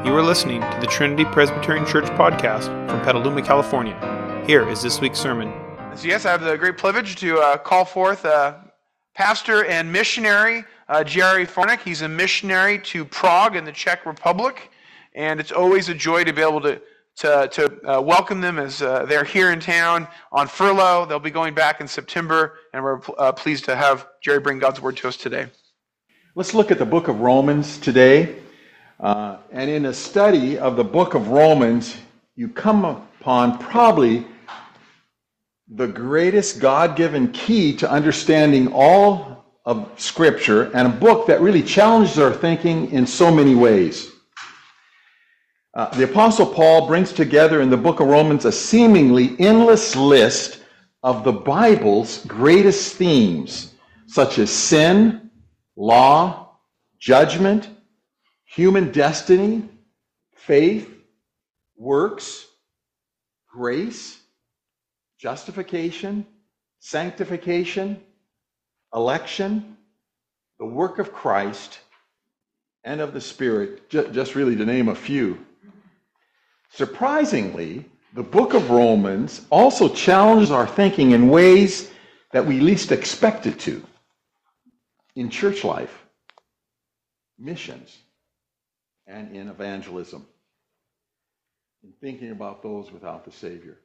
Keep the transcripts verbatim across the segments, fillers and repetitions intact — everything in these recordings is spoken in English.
You are listening to the Trinity Presbyterian Church podcast from Petaluma, California. Here is this week's sermon. So yes, I have the great privilege to uh, call forth uh, pastor and missionary uh, Jerry Fornick. He's a missionary to Prague in the Czech Republic, and it's always a joy to be able to to, to uh, welcome them as uh, they're here in town on furlough. They'll be going back in September, and we're uh, pleased to have Jerry bring God's word to us today. Let's look at the book of Romans today. Uh, and in a study of the book of Romans, you come upon probably the greatest God-given key to understanding all of Scripture, and a book that really challenges our thinking in so many ways. Uh, the Apostle Paul brings together in the book of Romans a seemingly endless list of the Bible's greatest themes, such as sin, law, judgment, human destiny, faith, works, grace, justification, sanctification, election, the work of Christ, and of the Spirit, just really to name a few. Surprisingly, the book of Romans also challenges our thinking in ways that we least expect it to. In church life, missions, and in evangelism, in thinking about those without the Savior.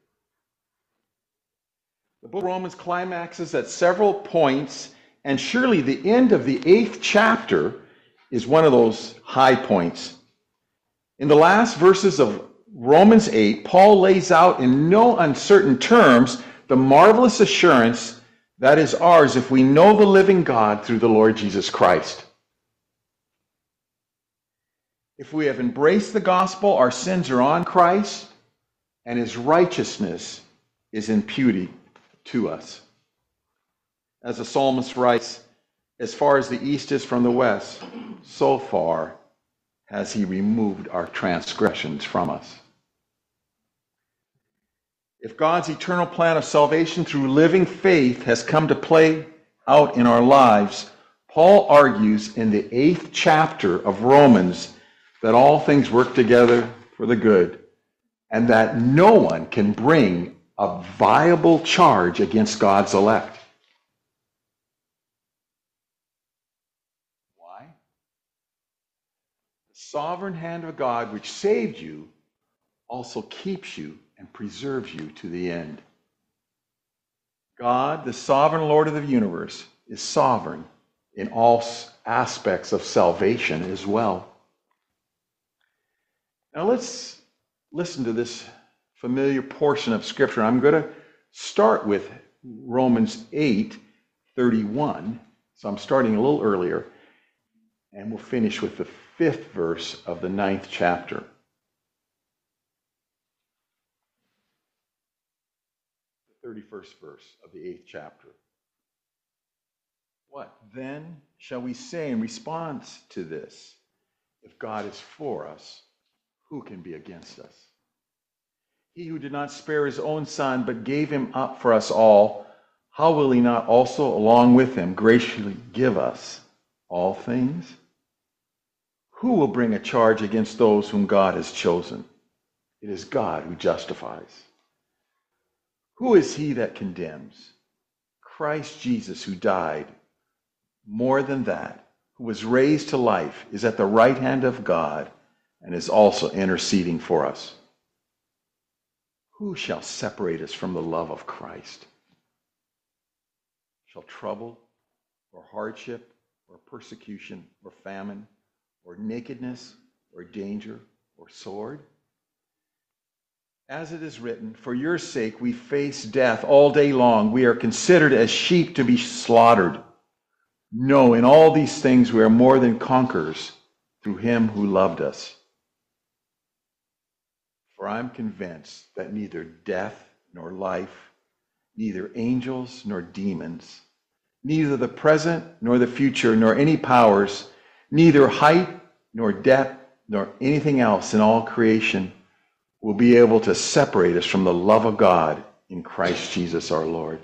The book of Romans climaxes at several points, and surely the end of the eighth chapter is one of those high points. In the last verses of Romans eight, Paul lays out in no uncertain terms the marvelous assurance that is ours if we know the living God through the Lord Jesus Christ. If we have embraced the gospel, our sins are on Christ, and his righteousness is imputed to us. As the psalmist writes, as far as the east is from the west, so far has he removed our transgressions from us. If God's eternal plan of salvation through living faith has come to play out in our lives, Paul argues in the eighth chapter of Romans that all things work together for the good, and that no one can bring a viable charge against God's elect. Why? The sovereign hand of God which saved you also keeps you and preserves you to the end. God, the sovereign Lord of the universe, is sovereign in all aspects of salvation as well. Now let's listen to this familiar portion of Scripture. I'm going to start with Romans eight thirty-one. So I'm starting a little earlier, and we'll finish with the fifth verse of the ninth chapter. The thirty-first verse of the eighth chapter. What then shall we say in response to this? If God is for us, who can be against us? He who did not spare his own son, but gave him up for us all, how will he not also, along with him, graciously give us all things? Who will bring a charge against those whom God has chosen? It is God who justifies. Who is he that condemns? Christ Jesus, who died. More than that, who was raised to life, is at the right hand of God, and is also interceding for us. Who shall separate us from the love of Christ? Shall trouble, or hardship, or persecution, or famine, or nakedness, or danger, or sword? As it is written, for your sake we face death all day long. We are considered as sheep to be slaughtered. No, in all these things we are more than conquerors through him who loved us. For I am convinced that neither death nor life, neither angels nor demons, neither the present nor the future, nor any powers, neither height nor depth, nor anything else in all creation will be able to separate us from the love of God in Christ Jesus our Lord.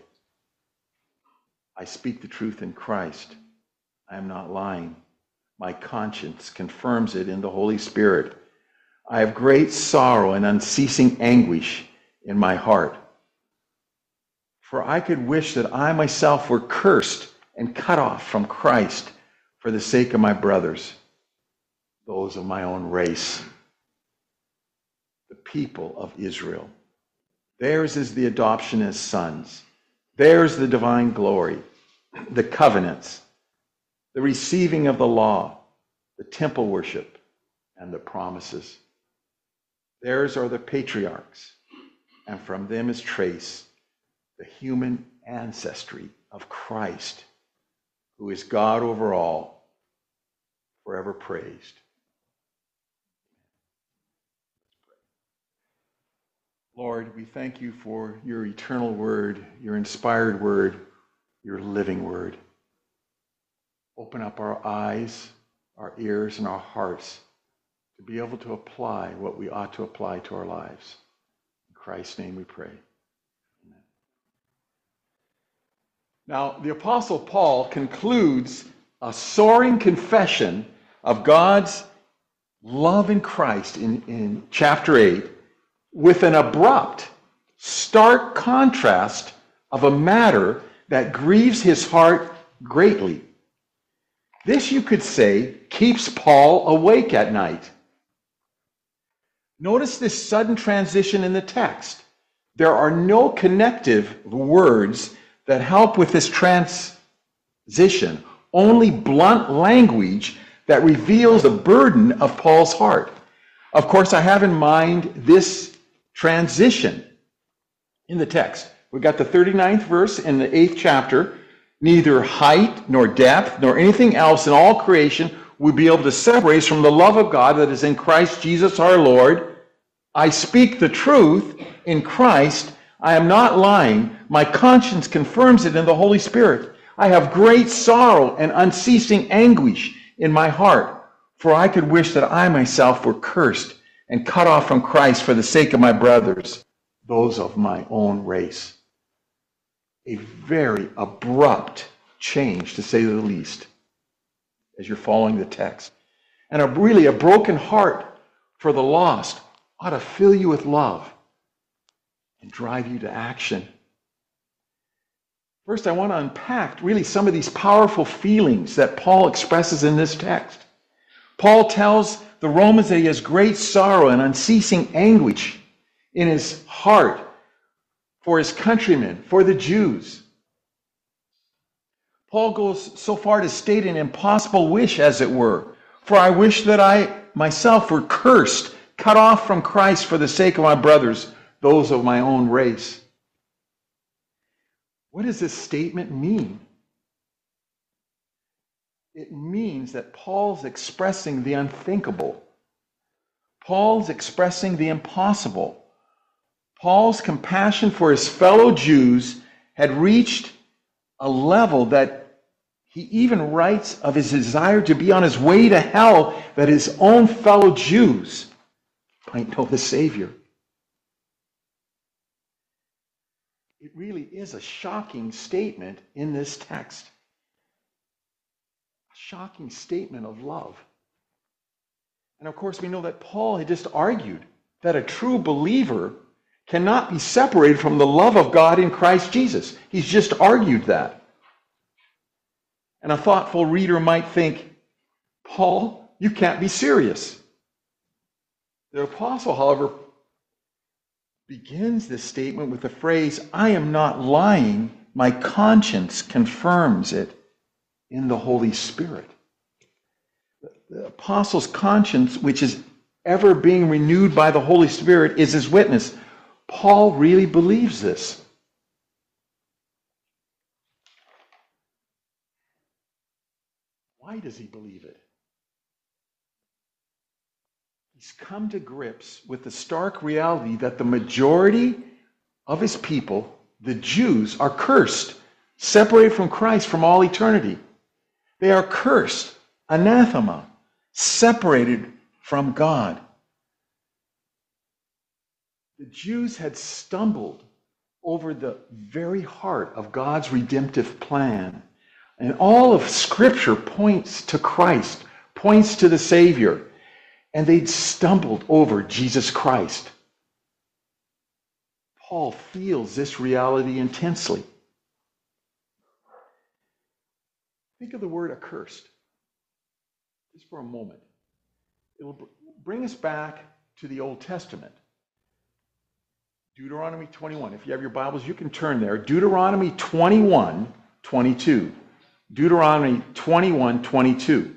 I speak the truth in Christ. I am not lying. My conscience confirms it in the Holy Spirit. I have great sorrow and unceasing anguish in my heart. For I could wish that I myself were cursed and cut off from Christ for the sake of my brothers, those of my own race, the people of Israel. Theirs is the adoption as sons. Theirs the divine glory, the covenants, the receiving of the law, the temple worship, and the promises. Theirs are the patriarchs, and from them is traced the human ancestry of Christ, who is God over all, forever praised. Lord, we thank you for your eternal word, your inspired word, your living word. Open up our eyes, our ears, and our hearts to be able to apply what we ought to apply to our lives. In Christ's name we pray. Amen. Now, the Apostle Paul concludes a soaring confession of God's love in Christ in, in chapter eight with an abrupt, stark contrast of a matter that grieves his heart greatly. This, you could say, keeps Paul awake at night. Notice this sudden transition in the text. There are no connective words that help with this transition, only blunt language that reveals the burden of Paul's heart. Of course, I have in mind this transition in the text. We've got the thirty-ninth verse in the eighth chapter. Neither height nor depth nor anything else in all creation would be able to separate us from the love of God that is in Christ Jesus our Lord. I speak the truth in Christ. I am not lying. My conscience confirms it in the Holy Spirit. I have great sorrow and unceasing anguish in my heart, for I could wish that I myself were cursed and cut off from Christ for the sake of my brothers, those of my own race. A very abrupt change, to say the least, as you're following the text. And a really a broken heart for the lost ought to fill you with love and drive you to action. First, I want to unpack really some of these powerful feelings that Paul expresses in this text. Paul tells the Romans that he has great sorrow and unceasing anguish in his heart for his countrymen, for the Jews. Paul goes so far to state an impossible wish, as it were. For I wish that I myself were cursed, cut off from Christ for the sake of my brothers, those of my own race. What does this statement mean? It means that Paul's expressing the unthinkable. Paul's expressing the impossible. Paul's compassion for his fellow Jews had reached a level that he even writes of his desire to be on his way to hell, that his own fellow Jews might know the Savior. It really is a shocking statement in this text. A shocking statement of love. And of course, we know that Paul had just argued that a true believer cannot be separated from the love of God in Christ Jesus. He's just argued that. And a thoughtful reader might think, Paul, you can't be serious. The apostle, however, begins this statement with the phrase, I am not lying, my conscience confirms it in the Holy Spirit. The apostle's conscience, which is ever being renewed by the Holy Spirit, is his witness. Paul really believes this. Why does he believe it? He's come to grips with the stark reality that the majority of his people, the Jews, are cursed, separated from Christ from all eternity. They are cursed, anathema, separated from God. The Jews had stumbled over the very heart of God's redemptive plan. And all of Scripture points to Christ, points to the Savior. and they'd stumbled over Jesus Christ. Paul feels this reality intensely. Think of the word accursed, just for a moment. It will bring us back to the Old Testament. Deuteronomy twenty-one. If you have your Bibles, you can turn there. Deuteronomy twenty-one, twenty-two. Deuteronomy twenty-one, twenty-two.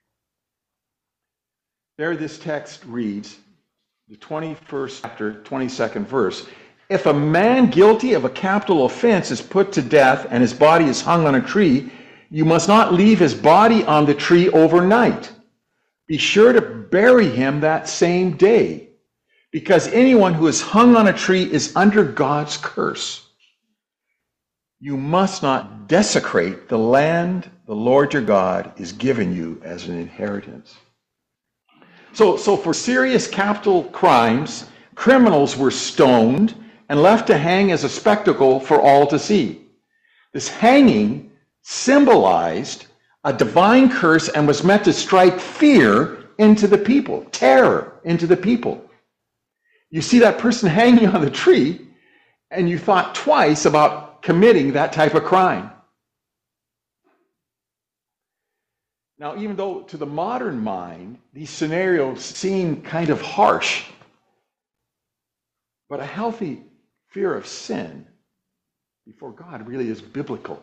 There this text reads, the twenty-first chapter, twenty-second verse. If a man guilty of a capital offense is put to death and his body is hung on a tree, you must not leave his body on the tree overnight. Be sure to bury him that same day, because anyone who is hung on a tree is under God's curse. You must not desecrate the land the Lord your God is giving you as an inheritance. So, so for serious capital crimes, criminals were stoned and left to hang as a spectacle for all to see. This hanging symbolized a divine curse and was meant to strike fear into the people, terror into the people. You see that person hanging on the tree, and you thought twice about committing that type of crime. Now, even though to the modern mind, these scenarios seem kind of harsh, but a healthy fear of sin before God really is biblical.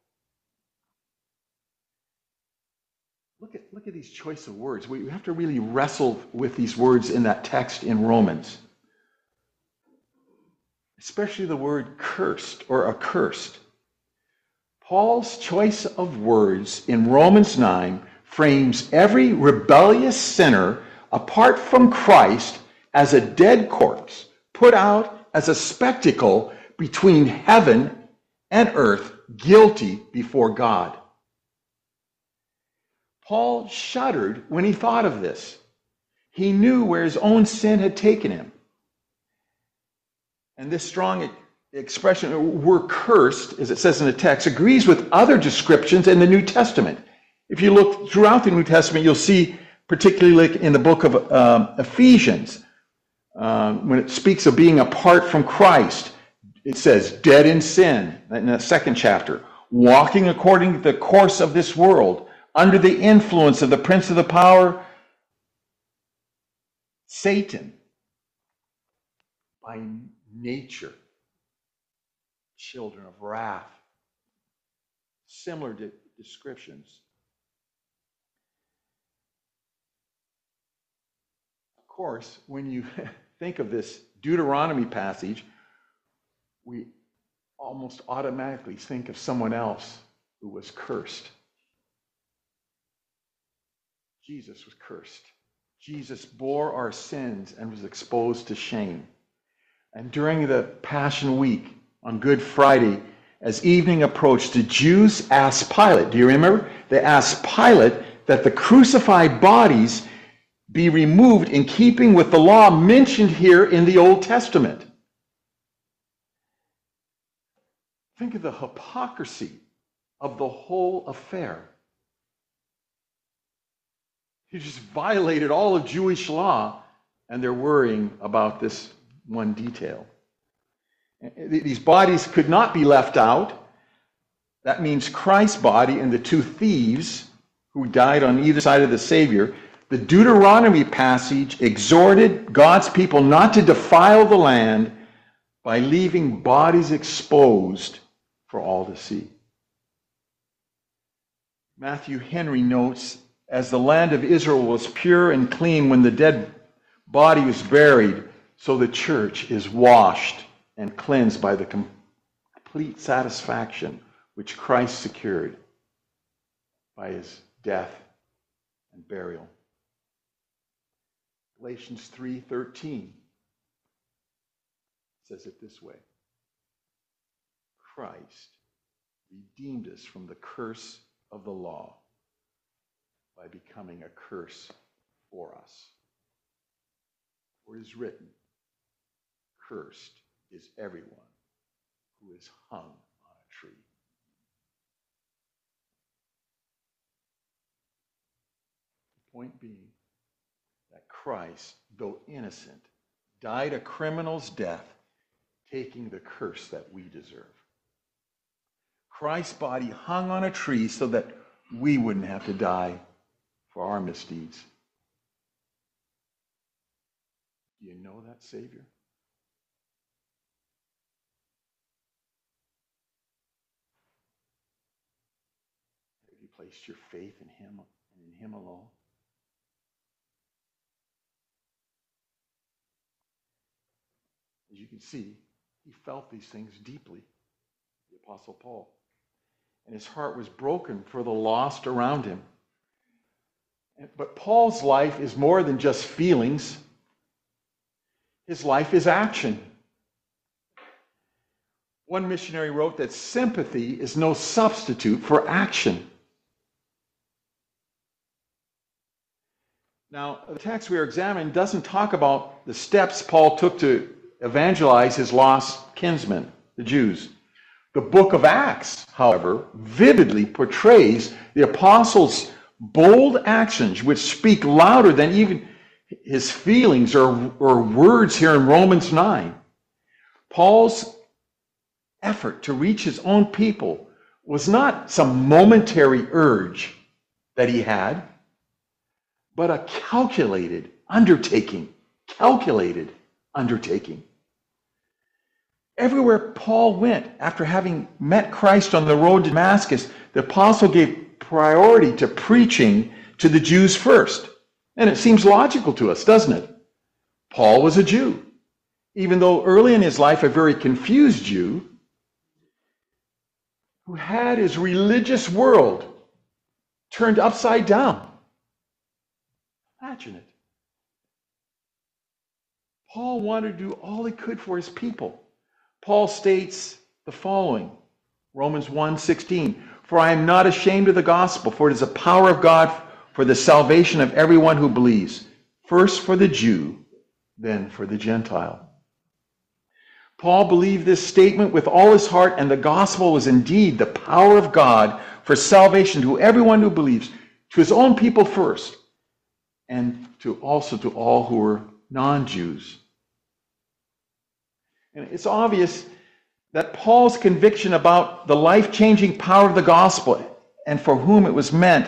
Look at, look at these choice of words. We have to really wrestle with these words in that text in Romans. Especially the word cursed or accursed. Paul's choice of words in Romans nine frames every rebellious sinner apart from Christ as a dead corpse, put out as a spectacle between heaven and earth, guilty before God. Paul shuddered when he thought of this. He knew where his own sin had taken him. And this strong expression, we're cursed, as it says in the text, agrees with other descriptions in the New Testament. If you look throughout the New Testament, you'll see, particularly in the book of um, Ephesians, um, when it speaks of being apart from Christ, it says, dead in sin, in the second chapter, walking according to the course of this world, under the influence of the prince of the power, Satan, by nature, children of wrath. Similar de- descriptions. Of course, when you think of this Deuteronomy passage, we almost automatically think of someone else who was cursed. Jesus was cursed. Jesus bore our sins and was exposed to shame. And during the Passion Week, on Good Friday, as evening approached, the Jews asked Pilate, do you remember? They asked Pilate that the crucified bodies be removed in keeping with the law mentioned here in the Old Testament. Think of the hypocrisy of the whole affair. He just violated all of Jewish law, and they're worrying about this one detail. These bodies could not be left out. That means Christ's body and the two thieves who died on either side of the Savior. The Deuteronomy passage exhorted God's people not to defile the land by leaving bodies exposed for all to see. Matthew Henry notes, as the land of Israel was pure and clean when the dead body was buried, so the church is washed and cleansed by the complete satisfaction which Christ secured by his death and burial. Galatians three thirteen says it this way: Christ redeemed us from the curse of the law by becoming a curse for us. For it is written, cursed is everyone who is hung on a tree. The point being that Christ, though innocent, died a criminal's death, taking the curse that we deserve. Christ's body hung on a tree so that we wouldn't have to die for our misdeeds. Do you know that Savior? Have you placed your faith in Him and in Him alone? As you can see, he felt these things deeply, the Apostle Paul. And his heart was broken for the lost around him. But Paul's life is more than just feelings. His life is action. One missionary wrote that sympathy is no substitute for action. Now, the text we are examining doesn't talk about the steps Paul took to evangelize his lost kinsmen, the Jews. The book of Acts, however, vividly portrays the apostles' bold actions, which speak louder than even his feelings or, or words here in Romans nine. Paul's effort to reach his own people was not some momentary urge that he had, but a calculated undertaking, calculated undertaking. Everywhere Paul went, after having met Christ on the road to Damascus, the apostle gave priority to preaching to the Jews first. And it seems logical to us, doesn't it? Paul was a Jew. Even though early in his life a very confused Jew, who had his religious world turned upside down. Imagine it. Paul wanted to do all he could for his people. Paul states the following, Romans one sixteen, "For I am not ashamed of the gospel, for it is the power of God for the salvation of everyone who believes, first for the Jew, then for the Gentile." Paul believed this statement with all his heart, and the gospel was indeed the power of God for salvation to everyone who believes, to his own people first, and to also to all who were non-Jews. And it's obvious that Paul's conviction about the life-changing power of the gospel and for whom it was meant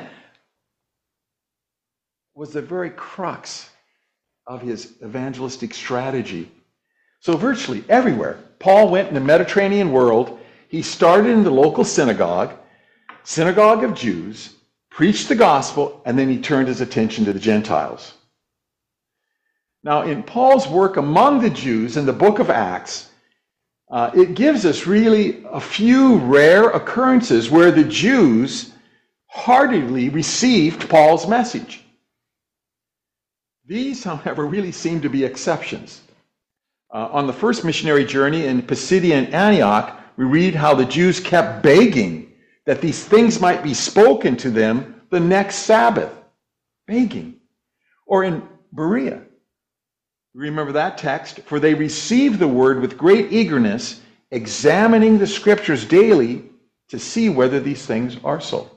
was the very crux of his evangelistic strategy. So virtually everywhere Paul went in the Mediterranean world, he started in the local synagogue, synagogue of Jews, preached the gospel, and then he turned his attention to the Gentiles. Now, in Paul's work among the Jews in the book of Acts, uh, it gives us really a few rare occurrences where the Jews heartily received Paul's message. These, however, really seem to be exceptions. Uh, on the first missionary journey in Pisidian Antioch, we read how the Jews kept begging that these things might be spoken to them the next Sabbath. Begging. Or in Berea, remember that text? "For they received the word with great eagerness, examining the scriptures daily to see whether these things are so."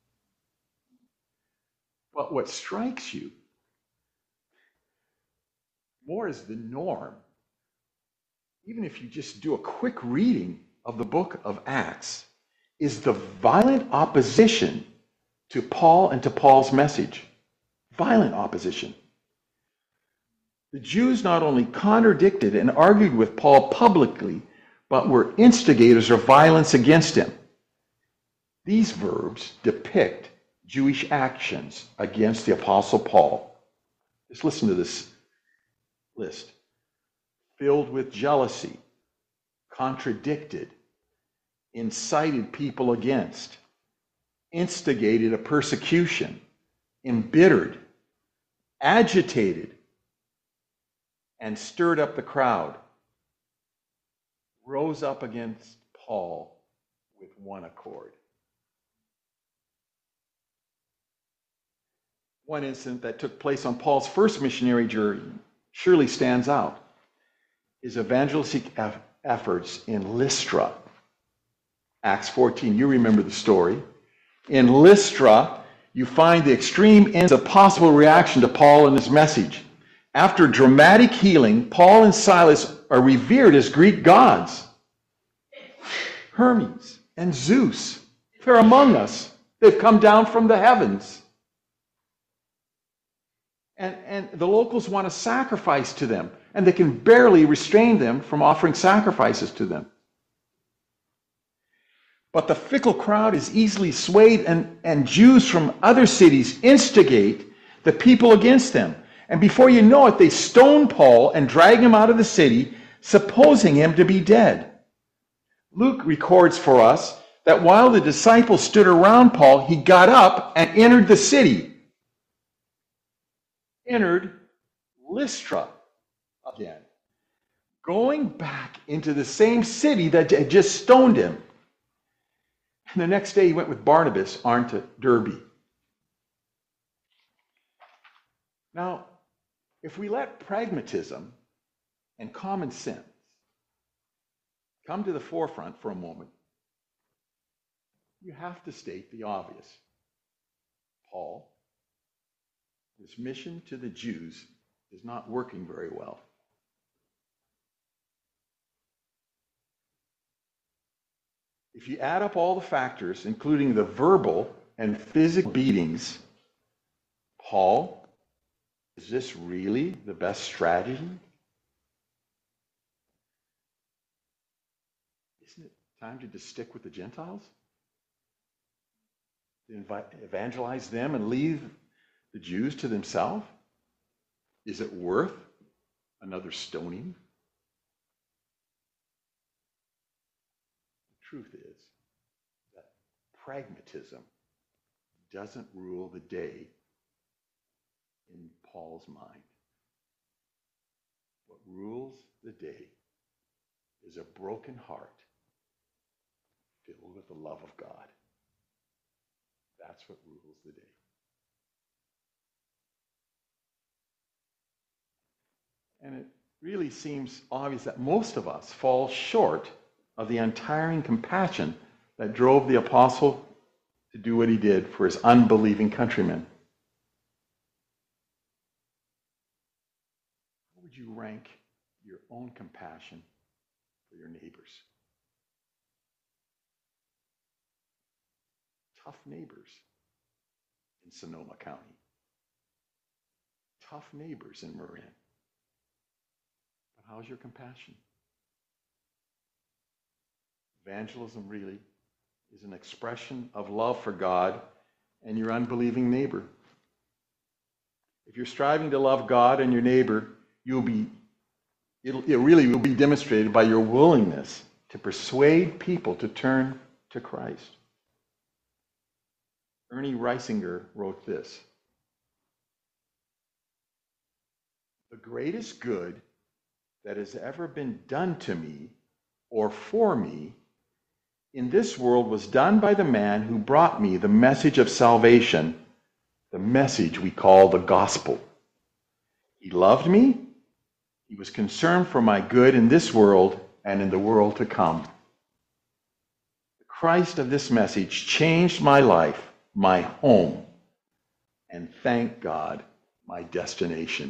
But what strikes you more is the norm. Even if you just do a quick reading of the book of Acts, is the violent opposition to Paul and to Paul's message. Violent opposition. The Jews not only contradicted and argued with Paul publicly, but were instigators of violence against him. These verbs depict Jewish actions against the Apostle Paul. Just listen to this list. Filled with jealousy, contradicted, incited people against, instigated a persecution, embittered, agitated, and stirred up the crowd, rose up against Paul with one accord. One incident that took place on Paul's first missionary journey surely stands out. His evangelistic efforts in Lystra. Acts fourteen, you remember the story. In Lystra, you find the extreme ends of possible reaction to Paul and his message. After dramatic healing, Paul and Silas are revered as Greek gods. Hermes and Zeus, they're among us. They've come down from the heavens. And, and the locals want to sacrifice to them, and they can barely restrain them from offering sacrifices to them. But the fickle crowd is easily swayed, and, and Jews from other cities instigate the people against them. And before you know it, they stone Paul and drag him out of the city, supposing him to be dead. Luke records for us that while the disciples stood around Paul, he got up and entered the city. Entered Lystra again, going back into the same city that had just stoned him. And the next day he went with Barnabas on to Derbe. Now, if we let pragmatism and common sense come to the forefront for a moment, you have to state the obvious. Paul, his mission to the Jews is not working very well. If you add up all the factors, including the verbal and physical beatings, Paul, is this really the best strategy? Isn't it time to just stick with the Gentiles? To invite, evangelize them and leave the Jews to themselves? Is it worth another stoning? The truth is that pragmatism doesn't rule the day in Paul's mind. What rules the day is a broken heart filled with the love of God. That's what rules the day. And it really seems obvious that most of us fall short of the untiring compassion that drove the apostle to do what he did for his unbelieving countrymen. How would you rank your own compassion for your neighbors? Tough neighbors in Sonoma County. Tough neighbors in Marin. But how's your compassion? Evangelism really is an expression of love for God and your unbelieving neighbor. If you're striving to love God and your neighbor, you'll be, it'll, it really will be demonstrated by your willingness to persuade people to turn to Christ. Ernie Reisinger wrote this: "The greatest good that has ever been done to me or for me in this world was done by the man who brought me the message of salvation, the message we call the gospel. He loved me. He was concerned for my good in this world and in the world to come. The Christ of this message changed my life, my home, and thank God, my destination."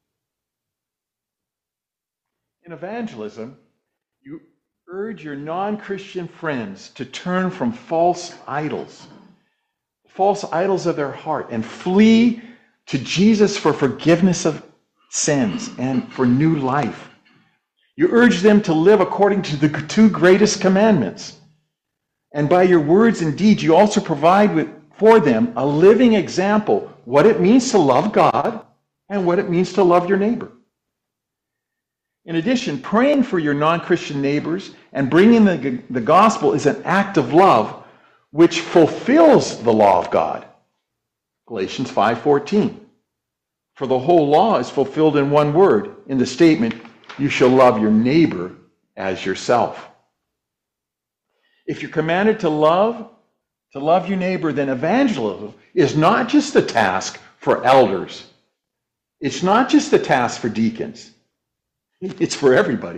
In evangelism, you urge your non-Christian friends to turn from false idols, false idols of their heart, and flee to Jesus for forgiveness of sins and for new life. You urge them to live according to the two greatest commandments. And by your words and deeds, you also provide with, for them a living example, what it means to love God and what it means to love your neighbor. In addition, praying for your non-Christian neighbors and bringing the, the gospel is an act of love which fulfills the law of God. Galatians five fourteen. For the whole law is fulfilled in one word, in the statement, you shall love your neighbor as yourself. If you're commanded to love, to love your neighbor, then evangelism is not just a task for elders. It's not just a task for deacons. It's for everybody.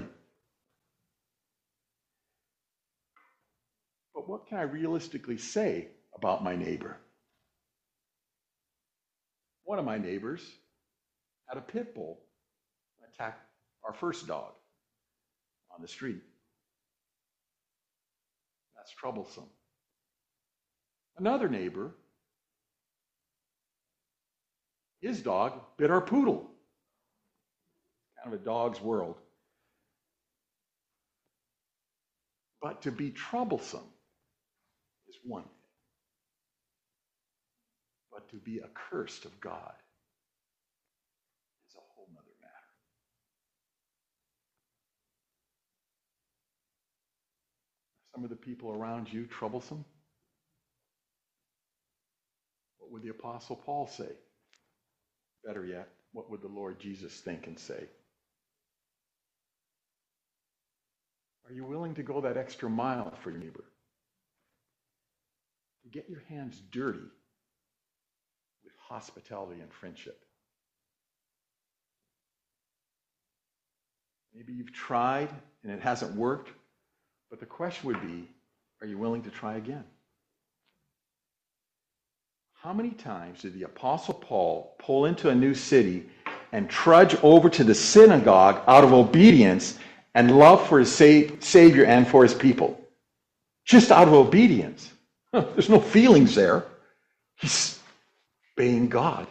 But what can I realistically say about my neighbor? One of my neighbors had a pit bull attack our first dog on the street. That's troublesome. Another neighbor, his dog bit our poodle. Kind of a dog's world. But to be troublesome is one thing. But to be accursed of God is a whole nother matter. Are some of the people around you troublesome? What would the Apostle Paul say? Better yet, what would the Lord Jesus think and say? Are you willing to go that extra mile for your neighbor? To get your hands dirty with hospitality and friendship? Maybe you've tried and it hasn't worked, but the question would be, are you willing to try again? How many times did the Apostle Paul pull into a new city and trudge over to the synagogue out of obedience and love for his Savior and for his people? Just out of obedience. There's no feelings there. He's obeying God.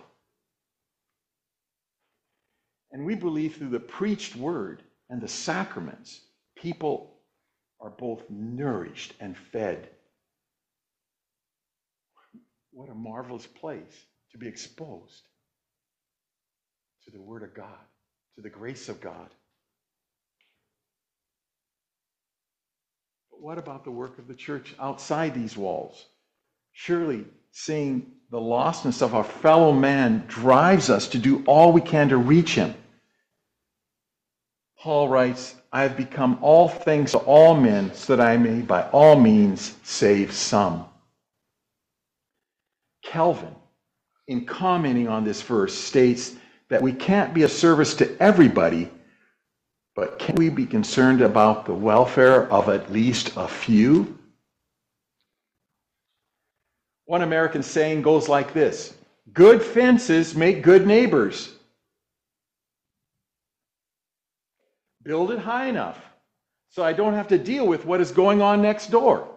And we believe through the preached word and the sacraments, people are both nourished and fed. What a marvelous place to be exposed to the Word of God, to the grace of God. But what about the work of the church outside these walls? Surely seeing the lostness of our fellow man drives us to do all we can to reach him. Paul writes, I have become all things to all men so that I may by all means save some. Calvin, in commenting on this verse, states that we can't be of service to everybody, but can we be concerned about the welfare of at least a few? One American saying goes like this: good fences make good neighbors. Build it high enough so I don't have to deal with what is going on next door.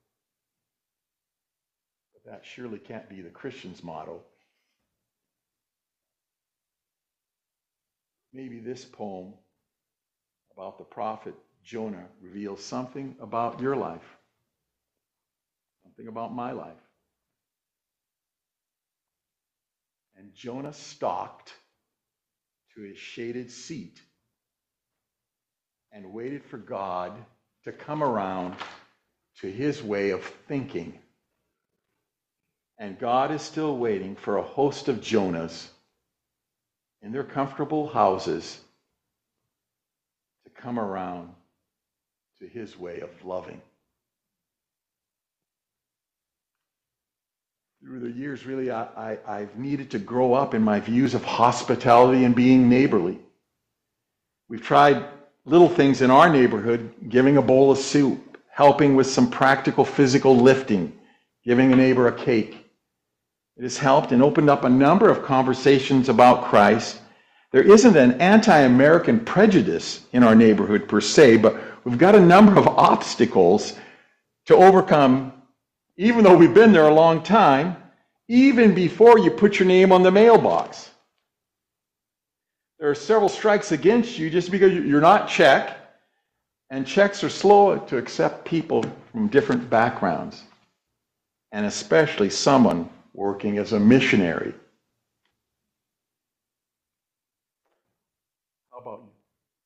But that surely can't be the Christian's motto. Maybe this poem about the prophet Jonah reveals something about your life, something about my life. And Jonah stalked to his shaded seat and waited for God to come around to his way of thinking. And God is still waiting for a host of Jonahs in their comfortable houses to come around to his way of loving. Through the years, really, I, I, I've needed to grow up in my views of hospitality and being neighborly. We've tried little things in our neighborhood, giving a bowl of soup, helping with some practical physical lifting, giving a neighbor a cake. It has helped and opened up a number of conversations about Christ. There isn't an anti-American prejudice in our neighborhood per se, but we've got a number of obstacles to overcome, even though we've been there a long time, even before you put your name on the mailbox. There are several strikes against you just because you're not Czech, and Czechs are slow to accept people from different backgrounds, and especially someone working as a missionary. How about you?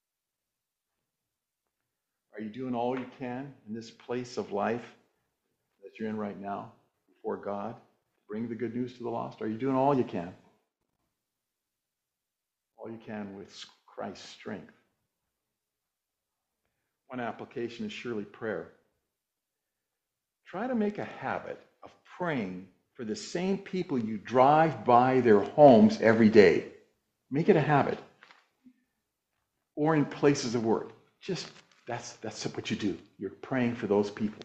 Are you doing all you can in this place of life that you're in right now before God to bring the good news to the lost? Are you doing all you can? All you can with Christ's strength. One application is surely prayer. Try to make a habit of praying for the same people you drive by their homes every day. Make it a habit. Or in places of work. Just, that's, that's what you do. You're praying for those people.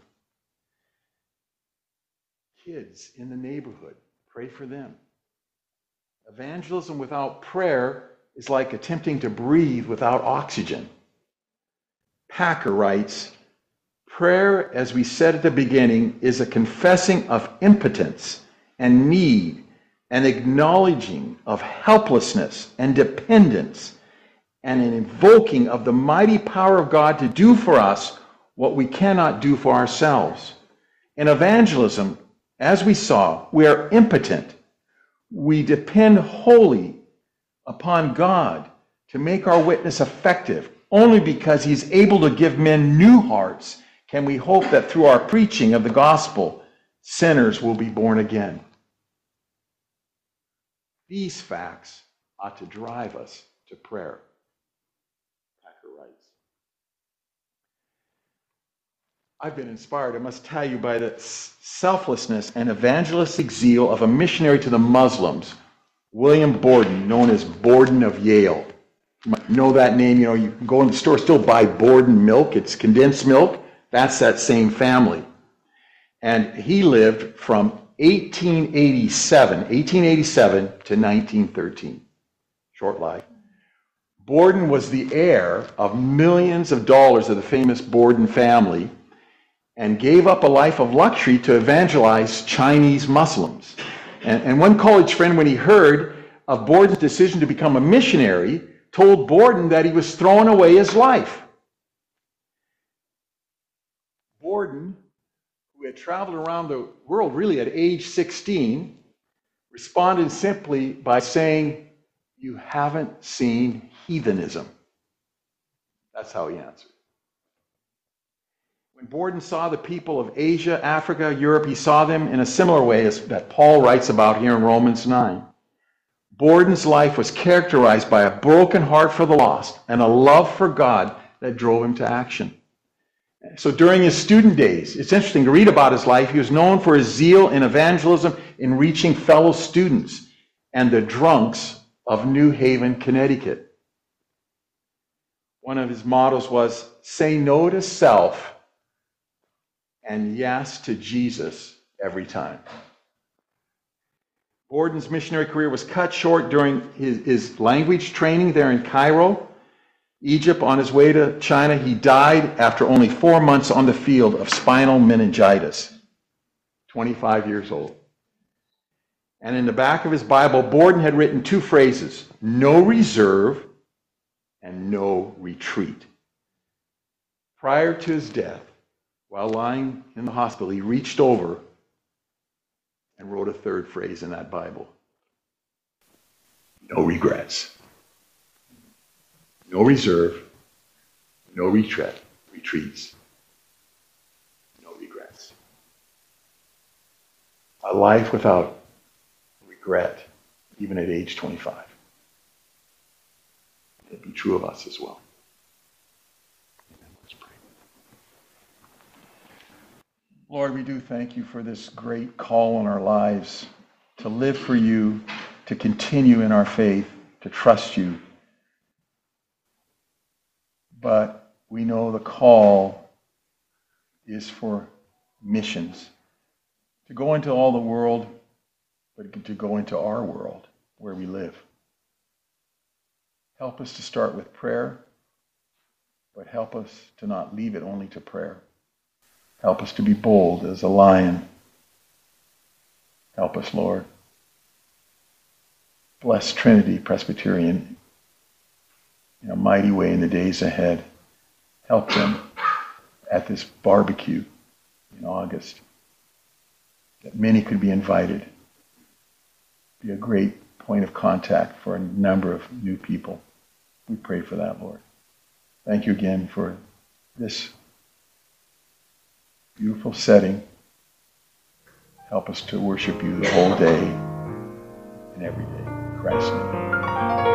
Kids in the neighborhood, pray for them. Evangelism without prayer is like attempting to breathe without oxygen. Packer writes, prayer, as we said at the beginning, is a confessing of impotence and need, an acknowledging of helplessness and dependence, and an invoking of the mighty power of God to do for us what we cannot do for ourselves. In evangelism, as we saw, we are impotent. We depend wholly upon God to make our witness effective. Only because he's able to give men new hearts can we hope that through our preaching of the gospel, sinners will be born again. These facts ought to drive us to prayer. Packer writes. I've been inspired, I must tell you, by the selflessness and evangelistic zeal of a missionary to the Muslims, William Borden, known as Borden of Yale. You might know that name. You know, you can go in the store, still buy Borden milk. It's condensed milk. That's that same family. And he lived from eighteen eighty-seven, eighteen eighty-seven to nineteen thirteen. Short life. Borden was the heir of millions of dollars of the famous Borden family and gave up a life of luxury to evangelize Chinese Muslims. And, and one college friend, when he heard of Borden's decision to become a missionary, told Borden that he was throwing away his life. Borden, who had traveled around the world really at age sixteen, responded simply by saying, "You haven't seen heathenism." That's how he answered. When Borden saw the people of Asia, Africa, Europe, he saw them in a similar way as that Paul writes about here in Romans nine. Borden's life was characterized by a broken heart for the lost and a love for God that drove him to action. So during his student days, it's interesting to read about his life. He was known for his zeal in evangelism in reaching fellow students and the drunks of New Haven, Connecticut. One of his mottos was, "Say no to self and yes to Jesus every time." Borden's missionary career was cut short during his, his language training there in Cairo, Egypt. On his way to China, he died after only four months on the field of spinal meningitis, twenty-five years old. And in the back of his Bible, Borden had written two phrases, "no reserve" and "no retreat." Prior to his death, while lying in the hospital, he reached over and wrote a third phrase in that Bible. No regrets. No reserve. No retreat. Retreats. No regrets. A life without regret, even at age twenty-five. It'd be true of us as well. Let's pray. Lord, we do thank you for this great call on our lives to live for you, to continue in our faith, to trust you. But we know the call is for missions, to go into all the world, but to go into our world where we live. Help us to start with prayer, but help us to not leave it only to prayer. Help us to be bold as a lion. Help us, Lord. Bless Trinity Presbyterian in a mighty way in the days ahead. Help them at this barbecue in August, that many could be invited. Be a great point of contact for a number of new people. We pray for that, Lord. Thank you again for this beautiful setting. Help us to worship you the whole day and every day. In Christ's name.